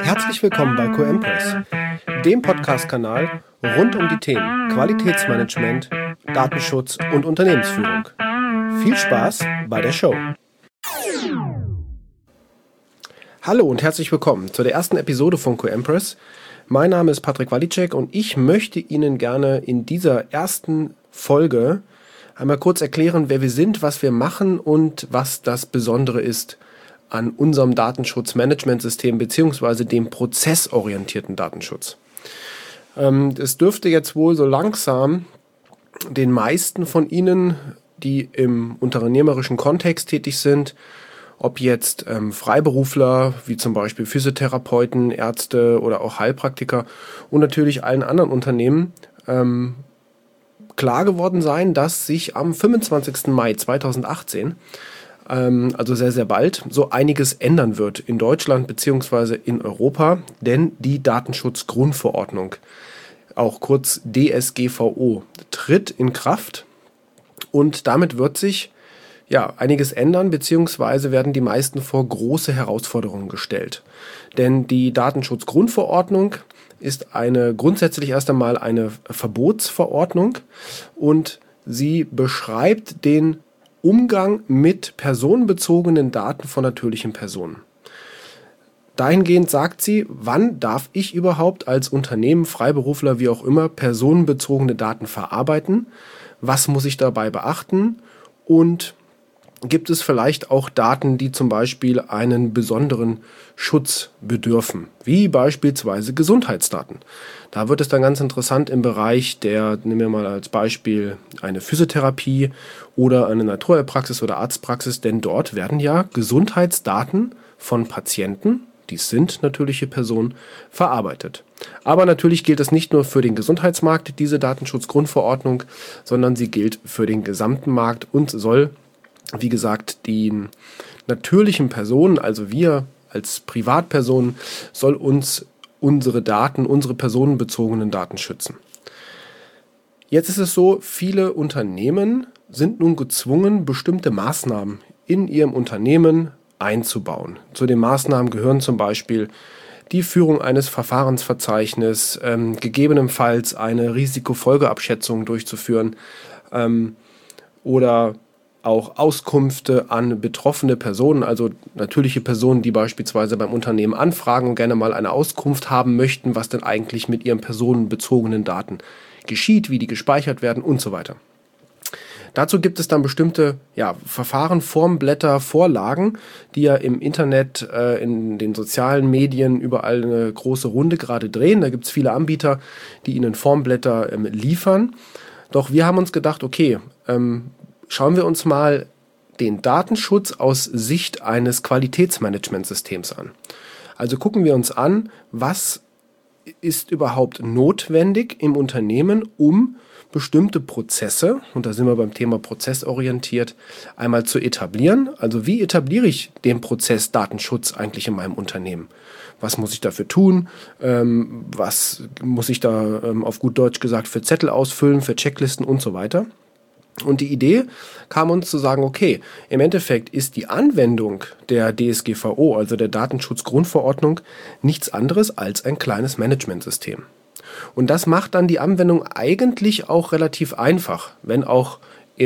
Herzlich willkommen bei QMpress, dem Podcast-Kanal rund um die Themen Qualitätsmanagement, Datenschutz und Unternehmensführung. Viel Spaß bei der Show! Hallo und herzlich willkommen zu der ersten Episode von QMpress. Mein Name ist Patrick Walicek und ich möchte Ihnen gerne in dieser ersten Folge einmal kurz erklären, wer wir sind, was wir machen und was das Besondere ist an unserem Datenschutzmanagementsystem bzw. dem prozessorientierten Datenschutz. Es dürfte jetzt wohl so langsam den meisten von Ihnen, die im unternehmerischen Kontext tätig sind, ob jetzt Freiberufler, wie zum Beispiel Physiotherapeuten, Ärzte oder auch Heilpraktiker und natürlich allen anderen Unternehmen, klar geworden sein, dass sich am 25. Mai 2018, also sehr, sehr bald, so einiges ändern wird in Deutschland bzw. in Europa, denn die Datenschutzgrundverordnung, auch kurz DSGVO, tritt in Kraft und damit wird sich einiges ändern, beziehungsweise werden die meisten vor große Herausforderungen gestellt. Denn die Datenschutzgrundverordnung ist grundsätzlich erst einmal eine Verbotsverordnung und sie beschreibt den Umgang mit personenbezogenen Daten von natürlichen Personen. Dahingehend sagt sie, wann darf ich überhaupt als Unternehmen, Freiberufler, wie auch immer, personenbezogene Daten verarbeiten, was muss ich dabei beachten und gibt es vielleicht auch Daten, die zum Beispiel einen besonderen Schutz bedürfen, wie beispielsweise Gesundheitsdaten. Da wird es dann ganz interessant im Bereich nehmen wir mal als Beispiel eine Physiotherapie oder eine Naturheilpraxis oder Arztpraxis, denn dort werden ja Gesundheitsdaten von Patienten, dies sind natürliche Personen, verarbeitet. Aber natürlich gilt es nicht nur für den Gesundheitsmarkt, diese Datenschutzgrundverordnung, sondern sie gilt für den gesamten Markt und soll, wie gesagt, die natürlichen Personen, also wir als Privatpersonen, soll uns unsere Daten, unsere personenbezogenen Daten schützen. Jetzt ist es so, viele Unternehmen sind nun gezwungen, bestimmte Maßnahmen in ihrem Unternehmen einzubauen. Zu den Maßnahmen gehören zum Beispiel die Führung eines Verfahrensverzeichnisses, gegebenenfalls eine Risikofolgeabschätzung durchzuführen oder auch Auskünfte an betroffene Personen, also natürliche Personen, die beispielsweise beim Unternehmen anfragen und gerne mal eine Auskunft haben möchten, was denn eigentlich mit ihren personenbezogenen Daten geschieht, wie die gespeichert werden und so weiter. Dazu gibt es dann bestimmte Verfahren, Formblätter, Vorlagen, die ja im Internet, in den sozialen Medien überall eine große Runde gerade drehen. Da gibt es viele Anbieter, die Ihnen Formblätter liefern. Doch wir haben uns gedacht, okay, schauen wir uns mal den Datenschutz aus Sicht eines Qualitätsmanagementsystems an. Also gucken wir uns an, was ist überhaupt notwendig im Unternehmen, um bestimmte Prozesse, und da sind wir beim Thema prozessorientiert, einmal zu etablieren. Also wie etabliere ich den Prozess Datenschutz eigentlich in meinem Unternehmen? Was muss ich dafür tun? Was muss ich da auf gut Deutsch gesagt für Zettel ausfüllen, für Checklisten und so weiter? Und die Idee kam uns zu sagen, okay, im Endeffekt ist die Anwendung der DSGVO, also der Datenschutzgrundverordnung, nichts anderes als ein kleines Managementsystem. Und das macht dann die Anwendung eigentlich auch relativ einfach, wenn auch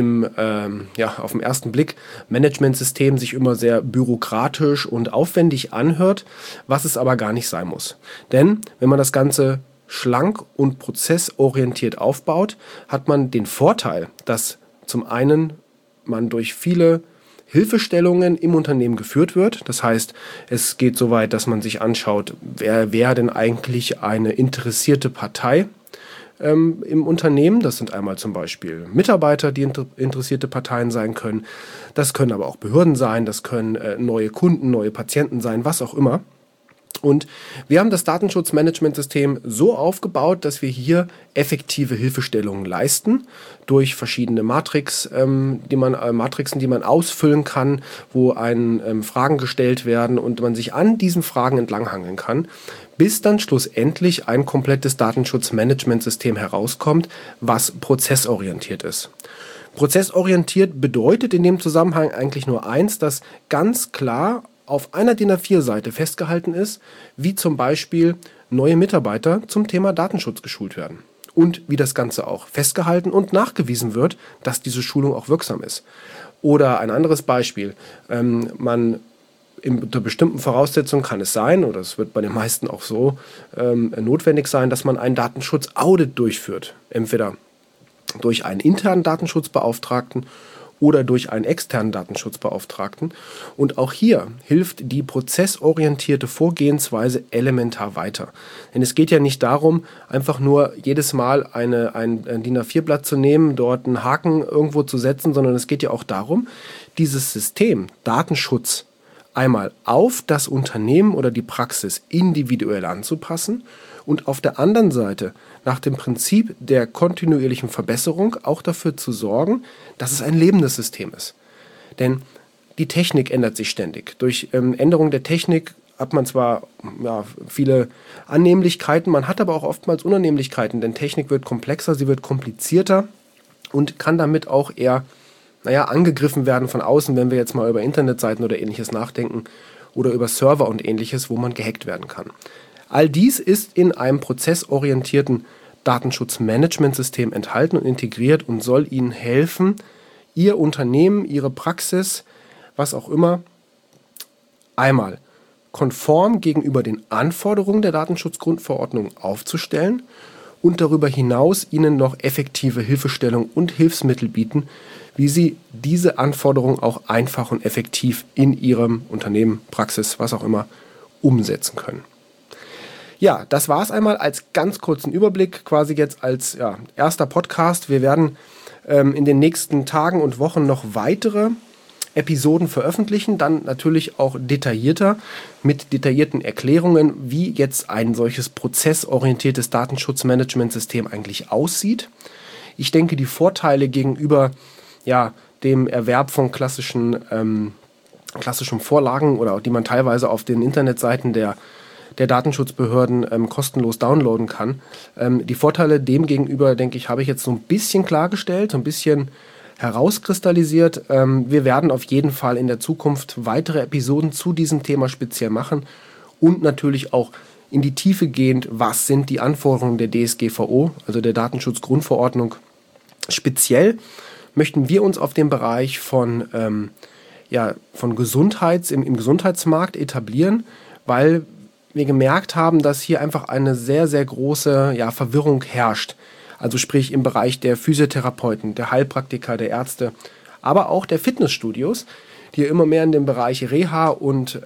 auf den ersten Blick Managementsystem sich immer sehr bürokratisch und aufwendig anhört, was es aber gar nicht sein muss. Denn wenn man das Ganze schlank und prozessorientiert aufbaut, hat man den Vorteil, dass zum einen man durch viele Hilfestellungen im Unternehmen geführt wird. Das heißt, es geht so weit, dass man sich anschaut, wer denn eigentlich eine interessierte Partei im Unternehmen. Das sind einmal zum Beispiel Mitarbeiter, die interessierte Parteien sein können. Das können aber auch Behörden sein, das können neue Kunden, neue Patienten sein, was auch immer. Und wir haben das Datenschutzmanagementsystem so aufgebaut, dass wir hier effektive Hilfestellungen leisten durch verschiedene Matrixen, die man ausfüllen kann, wo einen Fragen gestellt werden und man sich an diesen Fragen entlanghangeln kann, bis dann schlussendlich ein komplettes Datenschutzmanagementsystem herauskommt, was prozessorientiert ist. Prozessorientiert bedeutet in dem Zusammenhang eigentlich nur eins, dass ganz klar auf einer DIN A4-Seite festgehalten ist, wie zum Beispiel neue Mitarbeiter zum Thema Datenschutz geschult werden. Und wie das Ganze auch festgehalten und nachgewiesen wird, dass diese Schulung auch wirksam ist. Oder ein anderes Beispiel, unter bestimmten Voraussetzungen kann es sein, oder es wird bei den meisten auch so notwendig sein, dass man einen Datenschutz-Audit durchführt. Entweder durch einen internen Datenschutzbeauftragten oder durch einen externen Datenschutzbeauftragten. Und auch hier hilft die prozessorientierte Vorgehensweise elementar weiter. Denn es geht ja nicht darum, einfach nur jedes Mal ein DIN A4-Blatt zu nehmen, dort einen Haken irgendwo zu setzen, sondern es geht ja auch darum, dieses System Datenschutz einmal auf das Unternehmen oder die Praxis individuell anzupassen und auf der anderen Seite nach dem Prinzip der kontinuierlichen Verbesserung auch dafür zu sorgen, dass es ein lebendes System ist. Denn die Technik ändert sich ständig. Durch Änderung der Technik hat man zwar viele Annehmlichkeiten, man hat aber auch oftmals Unannehmlichkeiten, denn Technik wird komplexer, sie wird komplizierter und kann damit auch eher angegriffen werden von außen, wenn wir jetzt mal über Internetseiten oder Ähnliches nachdenken oder über Server und Ähnliches, wo man gehackt werden kann. All dies ist in einem prozessorientierten Datenschutzmanagementsystem enthalten und integriert und soll Ihnen helfen, Ihr Unternehmen, Ihre Praxis, was auch immer, einmal konform gegenüber den Anforderungen der Datenschutzgrundverordnung aufzustellen und darüber hinaus Ihnen noch effektive Hilfestellung und Hilfsmittel bieten, wie Sie diese Anforderungen auch einfach und effektiv in Ihrem Unternehmen, Praxis, was auch immer, umsetzen können. Ja, das war es einmal als ganz kurzen Überblick, quasi jetzt als erster Podcast. Wir werden in den nächsten Tagen und Wochen noch weitere Episoden veröffentlichen, dann natürlich auch detaillierter, mit detaillierten Erklärungen, wie jetzt ein solches prozessorientiertes Datenschutzmanagementsystem eigentlich aussieht. Ich denke, die Vorteile gegenüber dem Erwerb von klassischen Vorlagen oder die man teilweise auf den Internetseiten der Datenschutzbehörden kostenlos downloaden kann. Die Vorteile dem gegenüber, denke ich, habe ich jetzt so ein bisschen klargestellt, so ein bisschen herauskristallisiert. Wir werden auf jeden Fall in der Zukunft weitere Episoden zu diesem Thema speziell machen und natürlich auch in die Tiefe gehend, was sind die Anforderungen der DSGVO, also der Datenschutzgrundverordnung. Speziell möchten wir uns auf dem Bereich von im Gesundheitsmarkt etablieren, weil wir gemerkt haben, dass hier einfach eine sehr, sehr große Verwirrung herrscht. Also sprich im Bereich der Physiotherapeuten, der Heilpraktiker, der Ärzte, aber auch der Fitnessstudios, die immer mehr in den Bereich Reha und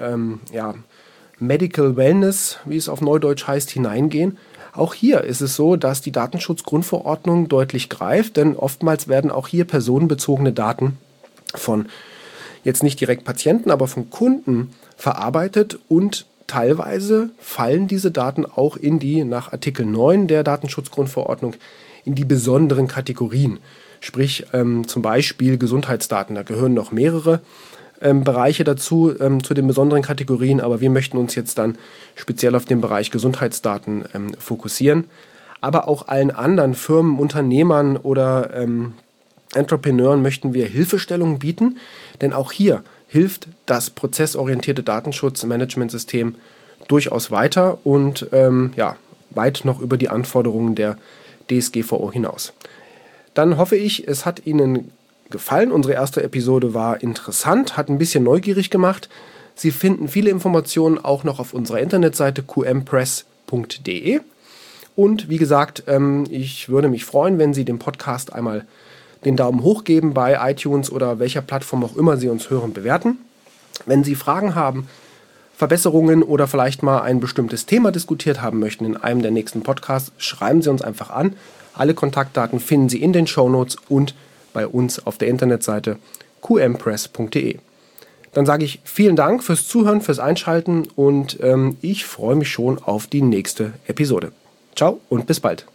Medical Wellness, wie es auf Neudeutsch heißt, hineingehen. Auch hier ist es so, dass die Datenschutzgrundverordnung deutlich greift, denn oftmals werden auch hier personenbezogene Daten von jetzt nicht direkt Patienten, aber von Kunden verarbeitet und teilweise fallen diese Daten auch in die nach Artikel 9 der Datenschutzgrundverordnung in die besonderen Kategorien. Sprich zum Beispiel Gesundheitsdaten. Da gehören noch mehrere Bereiche dazu, zu den besonderen Kategorien, aber wir möchten uns jetzt dann speziell auf den Bereich Gesundheitsdaten fokussieren. Aber auch allen anderen Firmen, Unternehmern oder Entrepreneuren möchten wir Hilfestellungen bieten, denn auch hier hilft das prozessorientierte Datenschutzmanagementsystem durchaus weiter und weit noch über die Anforderungen der DSGVO hinaus. Dann hoffe ich, es hat Ihnen gefallen. Unsere erste Episode war interessant, hat ein bisschen neugierig gemacht. Sie finden viele Informationen auch noch auf unserer Internetseite qmpress.de. Und wie gesagt, ich würde mich freuen, wenn Sie dem Podcast einmal den Daumen hoch geben bei iTunes oder welcher Plattform auch immer Sie uns hören, bewerten. Wenn Sie Fragen haben, Verbesserungen oder vielleicht mal ein bestimmtes Thema diskutiert haben möchten in einem der nächsten Podcasts, schreiben Sie uns einfach an. Alle Kontaktdaten finden Sie in den Shownotes und bei uns auf der Internetseite qmpress.de. Dann sage ich vielen Dank fürs Zuhören, fürs Einschalten und ich freue mich schon auf die nächste Episode. Ciao und bis bald.